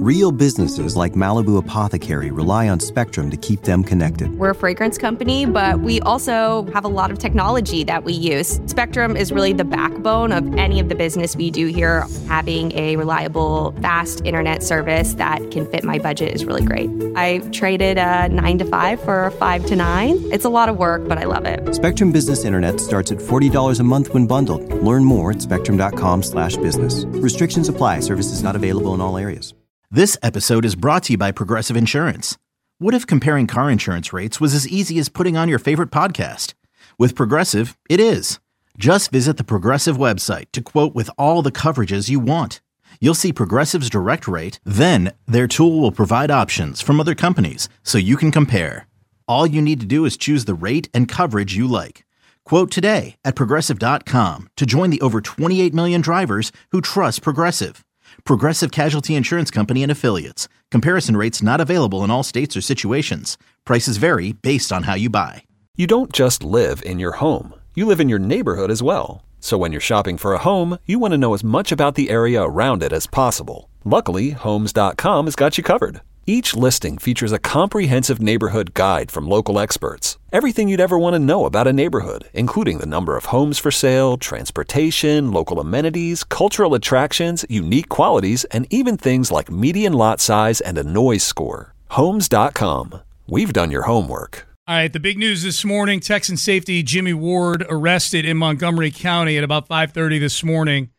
Real businesses like Malibu Apothecary rely on Spectrum to keep them connected. We're a fragrance company, but we also have a lot of technology that we use. Spectrum is really the backbone of any of the business we do here. Having a reliable, fast internet service that can fit my budget is really great. I traded a 9 to 5 for a 5 to 9. It's a lot of work, but I love it. Spectrum Business Internet starts at $40 a month when bundled. Learn more at spectrum.com/business. Restrictions apply. Services not available in all areas. This episode is brought to you by Progressive Insurance. What if comparing car insurance rates was as easy as putting on your favorite podcast? With Progressive, it is. Just visit the Progressive website to quote with all the coverages you want. You'll see Progressive's direct rate, then their tool will provide options from other companies so you can compare. All you need to do is choose the rate and coverage you like. Quote today at Progressive.com to join the over 28 million drivers who trust Progressive. Progressive Casualty Insurance Company and Affiliates. Comparison rates not available in all states or situations. Prices vary based on how you buy. You don't just live in your home. You live in your neighborhood as well. So when you're shopping for a home, you want to know as much about the area around it as possible. Luckily, Homes.com has got you covered. Each listing features a comprehensive neighborhood guide from local experts. Everything you'd ever want to know about a neighborhood, including the number of homes for sale, transportation, local amenities, cultural attractions, unique qualities, and even things like median lot size and a noise score. Homes.com. We've done your homework. All right, the big news this morning, Texan safety Jimmy Ward arrested in Montgomery County at about 5:30 this morning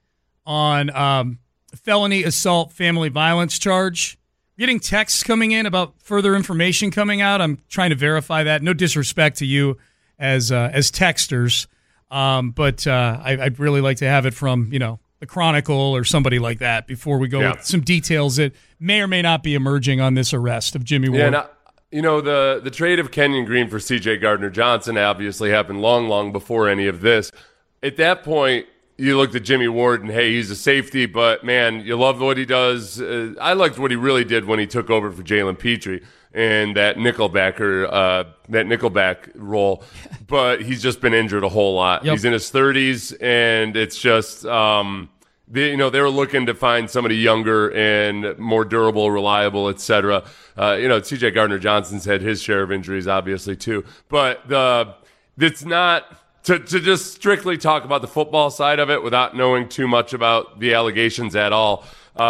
on felony assault family violence charge. Getting texts coming in about further information coming out. I'm trying to verify that. No disrespect to you as texters, but I'd really like to have it from the Chronicle or somebody like that before we go with some details that may or may not be emerging on this arrest of Jimmy Ward. The trade of Kenyon Green for C.J. Gardner-Johnson obviously happened long before any of this. At that point, you looked at Jimmy Ward and, hey, he's a safety, but, man, you love what he does. I liked what he really did when he took over for Jalen Petrie and that nickelback role. But he's just been injured a whole lot. Yep. He's in his 30s, and it's just they were looking to find somebody younger and more durable, reliable, et cetera. C.J. Gardner-Johnson's had his share of injuries, obviously, too. But it's not – To just strictly talk about the football side of it without knowing too much about the allegations at all,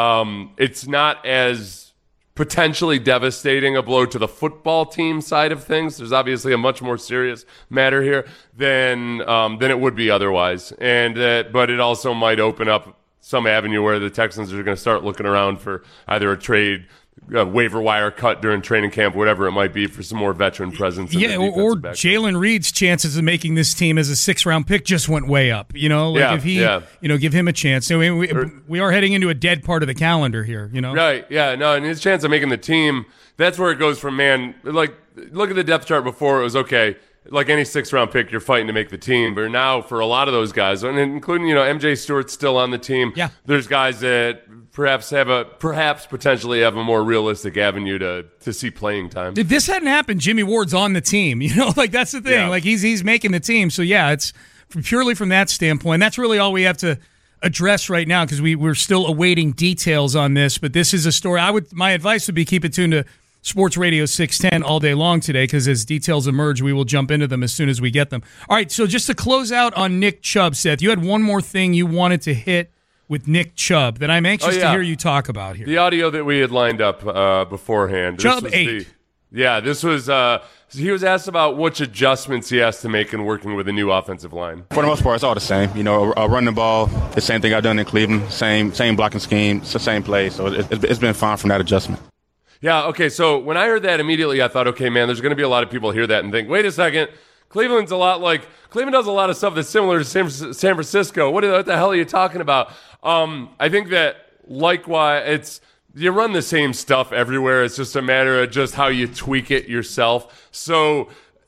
it's not as potentially devastating a blow to the football team side of things. There's obviously a much more serious matter here than it would be otherwise, but it also might open up some avenue where the Texans are going to start looking around for either a trade, waiver wire cut during training camp, whatever it might be, for some more veteran presence. Yeah, or Jalen Reed's chances of making this team as a 6th-round pick just went way up. If he, give him a chance. So we are heading into a dead part of the calendar here. Right? Yeah. No, and his chance of making the team. That's where it goes from, man. Like, look at the depth chart before. It was okay. Like any 6th-round pick, you're fighting to make the team. But now, for a lot of those guys, and including MJ Stewart's still on the team. Yeah. There's guys that perhaps potentially have a more realistic avenue to see playing time. If this hadn't happened, Jimmy Ward's on the team. That's the thing. Yeah. Like he's making the team. So yeah, it's purely from that standpoint. That's really all we have to address right now because we're still awaiting details on this. But this is a story. My advice would be keep it tuned to Sports Radio 610 all day long today because as details emerge, we will jump into them as soon as we get them. All right, so just to close out on Nick Chubb, Seth, you had one more thing you wanted to hit with Nick Chubb that I'm anxious to hear you talk about here. The audio that we had lined up beforehand. Chubb 8. This was he was asked about which adjustments he has to make in working with a new offensive line. For the most part, it's all the same. Running the ball, the same thing I've done in Cleveland, same blocking scheme, it's the same play. So it's been fine from that adjustment. Yeah, okay, so when I heard that immediately, I thought, okay, man, there's going to be a lot of people hear that and think, wait a second, Cleveland does a lot of stuff that's similar to San Francisco. What the hell are you talking about? I think that likewise, you run the same stuff everywhere. It's just a matter of just how you tweak it yourself. So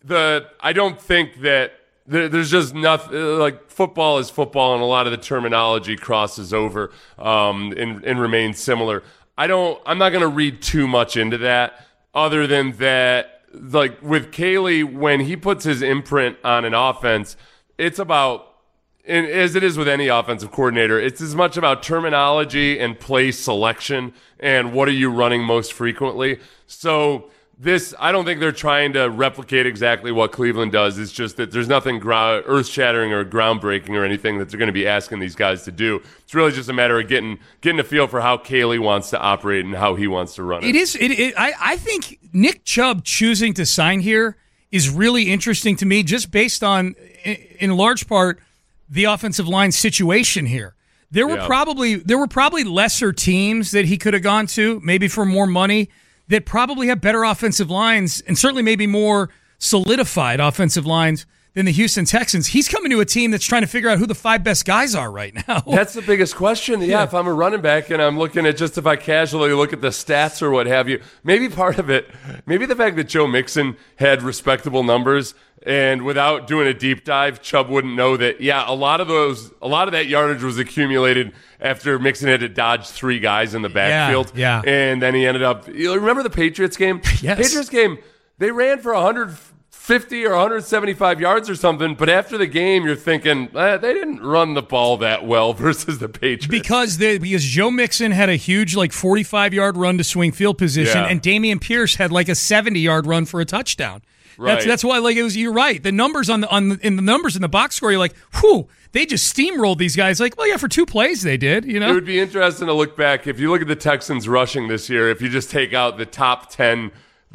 I don't think that there's just nothing, like football is football and a lot of the terminology crosses over and remains similar. I'm not going to read too much into that other than that, like with Caley, when he puts his imprint on an offense, it's about and as it is with any offensive coordinator, it's as much about terminology and play selection and what are you running most frequently. So I don't think they're trying to replicate exactly what Cleveland does. It's just that there's nothing earth-shattering or groundbreaking or anything that they're going to be asking these guys to do. It's really just a matter of getting a feel for how Caley wants to operate and how he wants to run it. I think Nick Chubb choosing to sign here is really interesting to me, just based on, in large part, the offensive line situation here. There were probably lesser teams that he could have gone to, maybe for more money, that probably have better offensive lines and certainly maybe more solidified offensive lines than the Houston Texans. He's coming to a team that's trying to figure out who the 5 best guys are right now. That's the biggest question. Yeah, if I'm a running back and I'm looking at just if I casually look at the stats or what have you, maybe part of it, maybe the fact that Joe Mixon had respectable numbers, and without doing a deep dive, Chubb wouldn't know that, a lot of that yardage was accumulated after Mixon had to dodge 3 guys in the backfield. Yeah. And then he ended up, remember the Patriots game? Yes. Patriots game, they ran for 150 or 175 yards or something, but after the game, you're thinking, they didn't run the ball that well versus the Patriots. Because Joe Mixon had a huge 45-yard run to swing field position, and Dameon Pierce had a 70-yard run for a touchdown. Right. That's why it was. You're right. The numbers in the numbers in the box score, you're like, whew, they just steamrolled these guys. For 2 plays they did. It would be interesting to look back if you look at the Texans rushing this year. If you just take out the top 10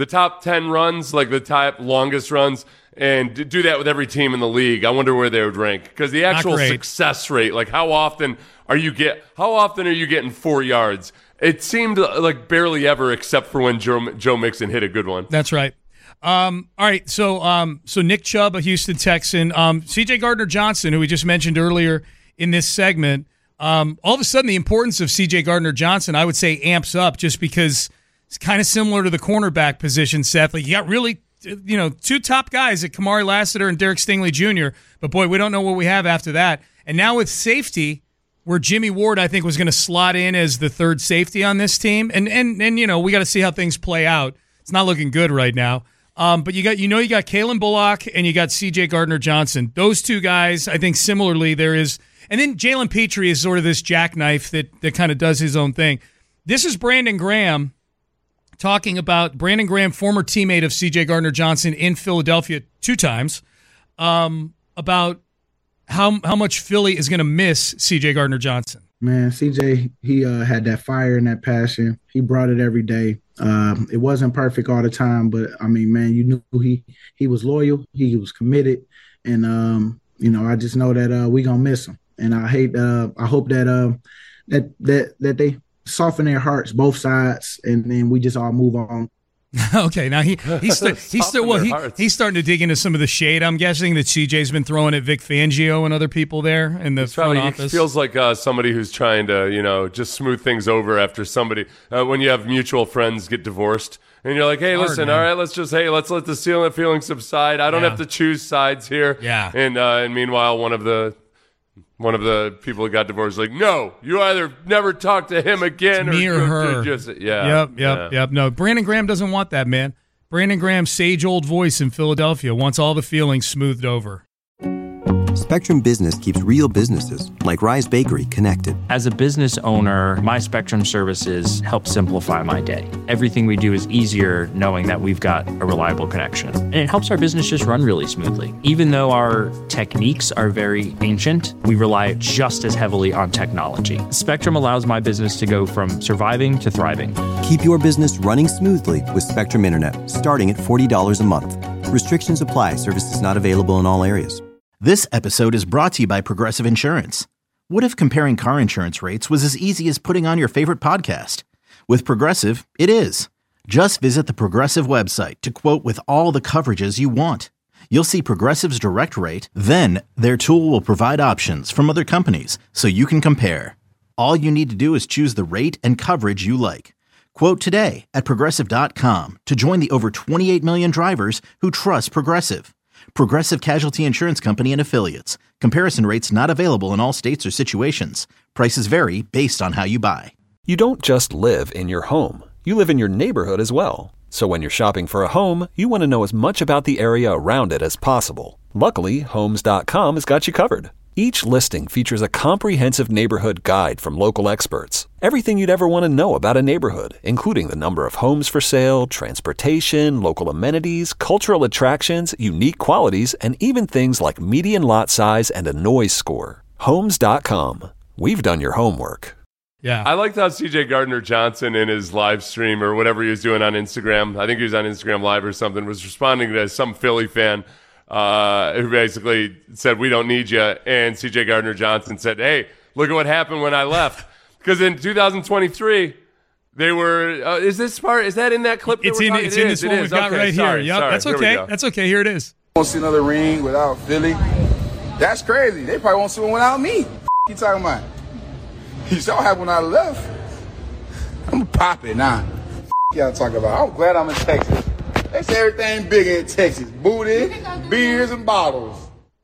runs, the top longest runs, and do that with every team in the league, I wonder where they would rank. Because the actual success rate, how often are you getting 4 yards? It seemed like barely ever, except for when Joe Mixon hit a good one. That's right. All right, so Nick Chubb, a Houston Texan, C.J. Gardner-Johnson, who we just mentioned earlier in this segment, all of a sudden the importance of C.J. Gardner-Johnson, I would say, amps up just because it's kind of similar to the cornerback position, Seth. You got really, 2 top guys at Kamari Lassiter and Derek Stingley Jr., but boy, we don't know what we have after that. And now with safety, where Jimmy Ward, I think, was going to slot in as the third safety on this team, and we got to see how things play out. It's not looking good right now. But you got Kalen Bullock and you got C.J. Gardner-Johnson. Those 2 guys, I think similarly there is. And then Jalen Petrie is sort of this jackknife that kind of does his own thing. This is Brandon Graham talking about Brandon Graham, former teammate of C.J. Gardner-Johnson in Philadelphia 2 times, about how much Philly is going to miss C.J. Gardner-Johnson. Man, CJ, he had that fire and that passion. He brought it every day. It wasn't perfect all the time, but I mean, man, you knew he was loyal, he was committed, and I just know that we gonna miss him. And I hope that they soften their hearts, both sides, and then we just all move on. Okay, now he's starting to dig into some of the shade. I'm guessing that CJ's been throwing at Vic Fangio and other people there in the front office. He feels like somebody who's trying to, just smooth things over after somebody when you have mutual friends get divorced, and you're like, hey, listen, all right, let's let the feeling subside. I don't have to choose sides here. Yeah, and meanwhile, one of the people who got divorced like, no, you either never talk to him again me or her. Yep. No, Brandon Graham doesn't want that, man. Brandon Graham's sage old voice in Philadelphia wants all the feelings smoothed over. Spectrum Business keeps real businesses, like Rise Bakery, connected. As a business owner, my Spectrum services help simplify my day. Everything we do is easier knowing that we've got a reliable connection. And it helps our business just run really smoothly. Even though our techniques are very ancient, we rely just as heavily on technology. Spectrum allows my business to go from surviving to thriving. Keep your business running smoothly with Spectrum Internet, starting at $40 a month. Restrictions apply. Services not available in all areas. This episode is brought to you by Progressive Insurance. What if comparing car insurance rates was as easy as putting on your favorite podcast? With Progressive, it is. Just visit the Progressive website to quote with all the coverages you want. You'll see Progressive's direct rate, then their tool will provide options from other companies so you can compare. All you need to do is choose the rate and coverage you like. Quote today at Progressive.com to join the over 28 million drivers who trust Progressive. Progressive Casualty Insurance Company and Affiliates. Comparison rates not available in all states or situations. Prices vary based on how you buy. You don't just live in your home. You live in your neighborhood as well. So when you're shopping for a home, you want to know as much about the area around it as possible. Luckily, Homes.com has got you covered. Each listing features a comprehensive neighborhood guide from local experts. Everything you'd ever want to know about a neighborhood, including the number of homes for sale, transportation, local amenities, cultural attractions, unique qualities, and even things like median lot size and a noise score. Homes.com. We've done your homework. Yeah. I liked how CJ Gardner-Johnson in his live stream or whatever he was doing on Instagram, I think he was on Instagram Live or something, was responding to some Philly fan who basically said, "We don't need you." And CJ Gardner-Johnson said, "Hey, look at what happened when I left." Because in 2023, they were, is that in that clip? It's in this one we've got right here. Yep, sorry. that's okay. That's okay. Here it is. Won't see another ring without Philly. That's crazy. They probably won't see one without me. You talking about? You saw what happened when I left. I'm pop it now. Y'all talking about? I'm glad I'm in Texas. They say everything big in Texas. Booty, beers, and bottles.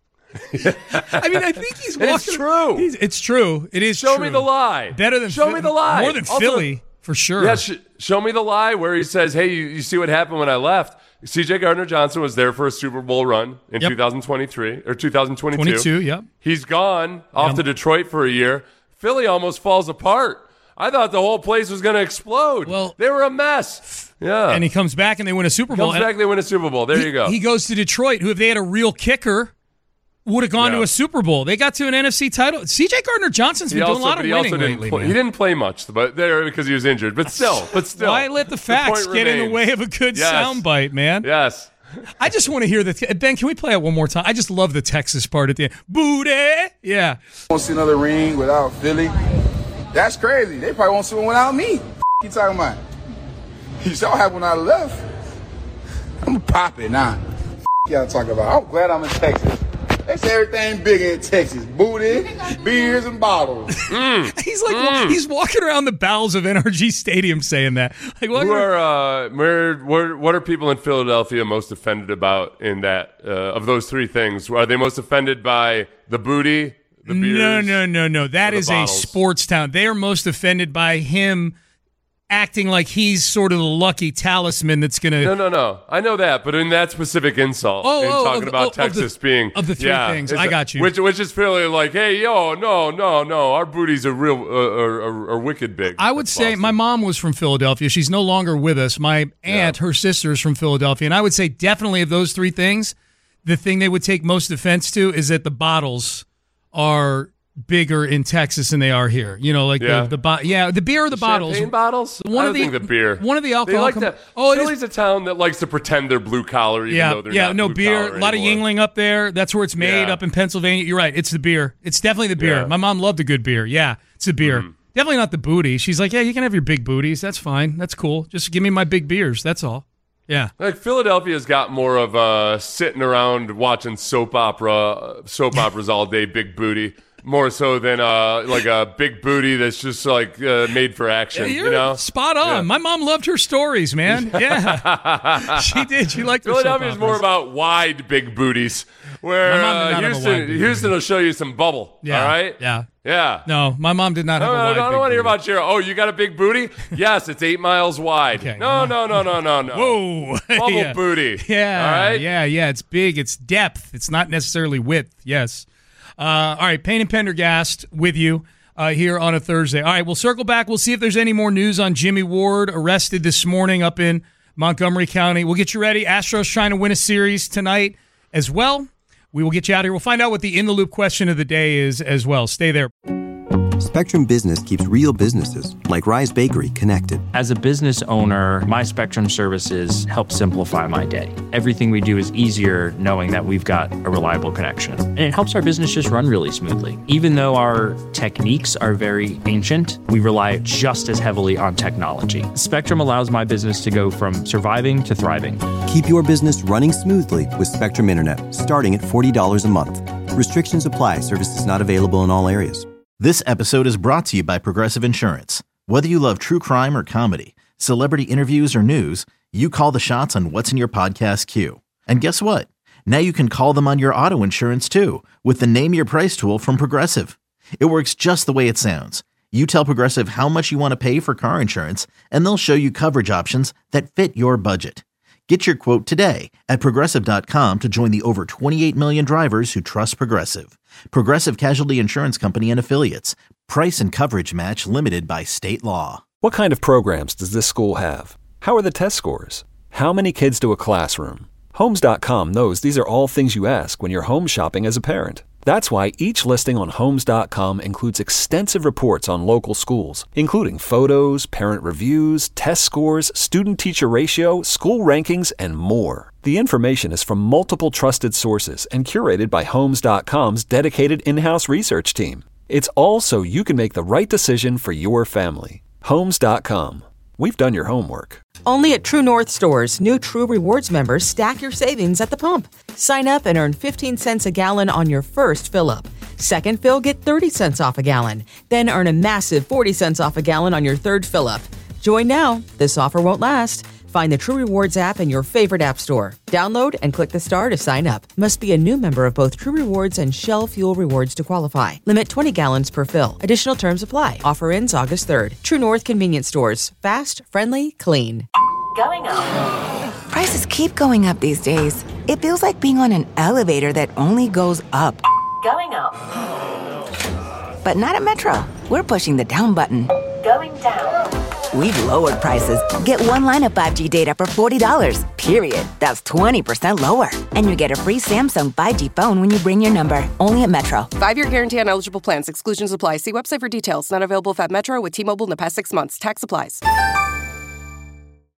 I mean, I think he's walking. It's true. It's true. It is Show true. me the lie. Better than Show me the lie. More than Also, Philly, for sure. Yeah, show me the lie where he says, "Hey, you see what happened when I left?" CJ Gardner-Johnson was there for a Super Bowl run in 2023 or 2022. 22, yep. He's gone off to Detroit for a year. Philly almost falls apart. I thought the whole place was going to explode. Well, they were a mess. Yeah. And he comes back and they win a Super Bowl. They win a Super Bowl. There you go. He goes to Detroit, who, if they had a real kicker, would have gone to a Super Bowl. They got to an NFC title. CJ Gardner-Johnson's been doing a lot of winning lately. He didn't play much, but there because he was injured. But still. Why let the facts get in the way of a good soundbite, man? Yes. I just want to hear the Ben. Can we play it one more time? I just love the Texas part at the end. Booty, yeah. Won't see another ring without Philly. That's crazy. They probably won't see one without me. You talking about? You saw what happened when I left. I'm pop it now. Y'all talking about? I'm glad I'm in Texas. They say everything big in Texas. Booty, beers, and bottles. He's like he's walking around the bowels of NRG Stadium saying that. Like, what are people in Philadelphia most offended about in that of those three things? Are they most offended by the booty, the beers? No. That is a sports town. They are most offended by him acting like he's sort of the lucky talisman that's going to... No. I know that, but in that specific insult, talking about Texas being... Of the three things, I got you. Which is fairly like, hey, no, our booties are real, are wicked big. I would say my mom was from Philadelphia. She's no longer with us. My aunt, her sister, is from Philadelphia. And I would say definitely of those three things, the thing they would take most offense to is that the bottles are... bigger in Texas than they are here. You know, like the beer or the bottles. Champagne bottles? I think the beer. One of the alcohol. Philly's a town that likes to pretend they're blue collar, even though they're not no blue beer. collar A lot anymore. of Yingling up there. That's where it's made up in Pennsylvania. You're right. It's the beer. It's definitely the beer. Yeah. My mom loved a good beer. Yeah, it's the beer. Definitely not the booty. She's like, yeah, you can have your big booties. That's fine. That's cool. Just give me my big beers. That's all. Yeah. Like Philadelphia's got more of sitting around watching soap operas all day, big booty. More so than like a big booty that's just like made for action. Yeah, you're spot on. Yeah. My mom loved her stories, man. Yeah, she did. She liked her Philadelphia's more about wide big booties, where Houston will show you some bubble. Yeah, all right. Yeah. No, my mom did not have a wide. I don't want to hear about your. Oh, you got a big booty? Yes, it's 8 miles wide. Okay. No. Whoa, bubble booty. Yeah. All right. Yeah. It's big. It's depth. It's not necessarily width. Yes. All right, Payne and Pendergast with you here on a Thursday. All right, we'll circle back. We'll see if there's any more news on Jimmy Ward, arrested this morning up in Montgomery County. We'll get you ready. Astros trying to win a series tonight as well. We will get you out here. We'll find out what the In the Loop question of the day is as well. Stay there. Spectrum Business keeps real businesses, like Rise Bakery, connected. As a business owner, my Spectrum services help simplify my day. Everything we do is easier knowing that we've got a reliable connection. And it helps our business just run really smoothly. Even though our techniques are very ancient, we rely just as heavily on technology. Spectrum allows my business to go from surviving to thriving. Keep your business running smoothly with Spectrum Internet, starting at $40 a month. Restrictions apply. Services not available in all areas. This episode is brought to you by Progressive Insurance. Whether you love true crime or comedy, celebrity interviews or news, you call the shots on what's in your podcast queue. And guess what? Now you can call them on your auto insurance too with the Name Your Price tool from Progressive. It works just the way it sounds. You tell Progressive how much you want to pay for car insurance, and they'll show you coverage options that fit your budget. Get your quote today at Progressive.com to join the over 28 million drivers who trust Progressive. Progressive Casualty Insurance Company and Affiliates. Price and coverage match limited by state law. What kind of programs does this school have? How are the test scores? How many kids do a classroom? Homes.com knows these are all things you ask when you're home shopping as a parent. That's why each listing on Homes.com includes extensive reports on local schools, including photos, parent reviews, test scores, student-teacher ratio, school rankings, and more. The information is from multiple trusted sources and curated by Homes.com's dedicated in-house research team. It's all so you can make the right decision for your family. Homes.com. We've done your homework. Only at True North stores, new True Rewards members stack your savings at the pump. Sign up and earn 15 cents a gallon on your first fill-up. Second fill, get 30 cents off a gallon. Then earn a massive 40 cents off a gallon on your third fill-up. Join now. This offer won't last. Find the True Rewards app in your favorite app store. Download and click the star to sign up. Must be a new member of both True Rewards and Shell Fuel Rewards to qualify. Limit 20 gallons per fill. Additional terms apply. Offer ends August 3rd. True North Convenience Stores. Fast, friendly, clean. Going up. Prices keep going up these days. It feels like being on an elevator that only goes up. Going up. But not at Metro. We're pushing the down button. Going down. We've lowered prices. Get one line of 5G data for $40, period. That's 20% lower. And you get a free Samsung 5G phone when you bring your number. Only at Metro. 5-year guarantee on eligible plans. Exclusions apply. See website for details. Not available at Metro with T-Mobile in the past 6 months. Tax applies.